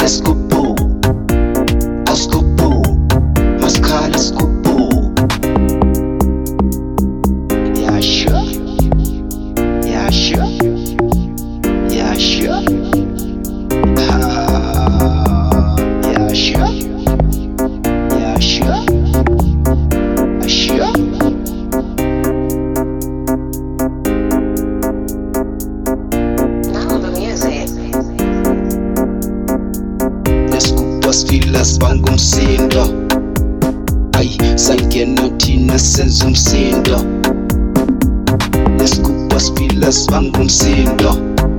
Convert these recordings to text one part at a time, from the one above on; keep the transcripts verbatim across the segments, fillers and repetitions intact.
let's go boo. Let's go boo. Maskala, let's go boo. Yeah, sure. Yeah, sure. Yeah, sure. Ah, yeah, sure. Yeah, sure. Yeah, sure. Now the music. Sfilas bangumsindo, ay sangena thina senza umsindo. Lesikuba sfilas bangumsindo,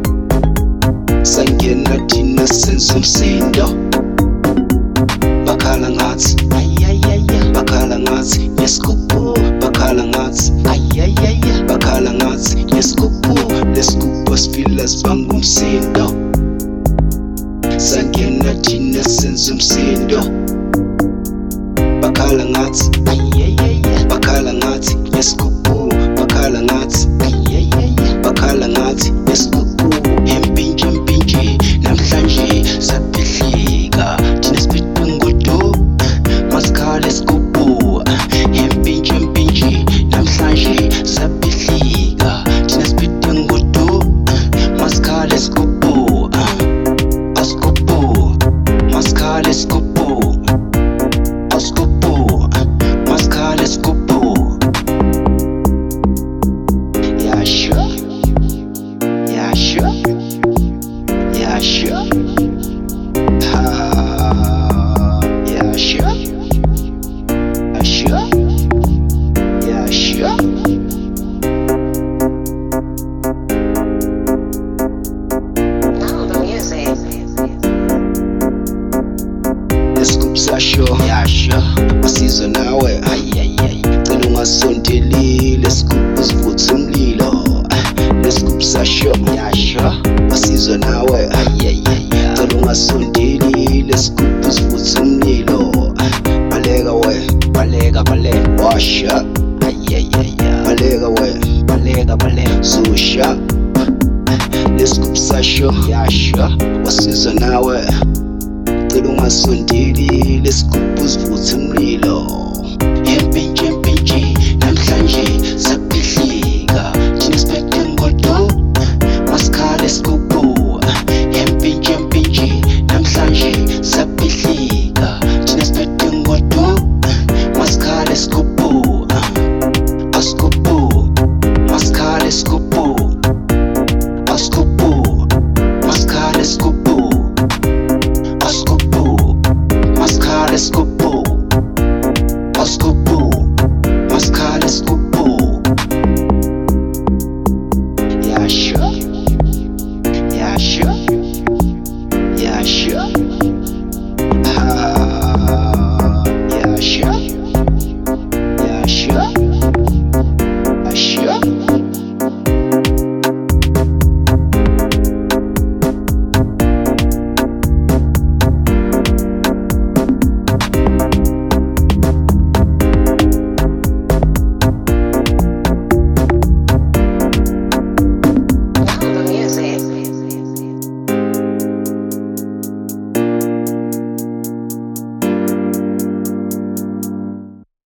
sangena thina senza umsindo. Bakhala ngathi ayayaya, bakhala ngathi lesikubu, bakhala ngathi ayayaya, bakhala ngathi lesikubu. Lesikuba sfilas bangumsindo, sangena thina senza umsindo. Bakhala ngathi ayayaya, bakhala ngathi lesikubu, bakhala ngathi ayayaya, bakhala ngathi lesikubu. Empinje empinje namhlanje saphihlika, thina siphethe ngodo maskhala lesikubu. Empinje empinje namhlanje saphihlika, thina siphethe ngodo maskhala lesikubu. Maskala, let's go boo. Let's go boo. Maskala, let's go boo. Yeah, sure. Yeah, sure. Yeah, sure. Ah, yeah, sure. Yeah, sure. Yeah, sure. Now the music. Sasho, yeah, sure. Masizwa nawe, ayayay. Cela ungasondelile, scoop usivuthe umlilo. Lescoop sasho, yeah, sure. Masizwa nawe, ayayay. Cela ungasondelile, scoop usivuthe umlilo. Baleka we, baleka baleka, washa. Ayayay, baleka we, baleka baleka, susha. Lescoop sasho, yeah, sure. Masizwa nawe. Cela ungasondeli lesikubu sivuthe umlilo.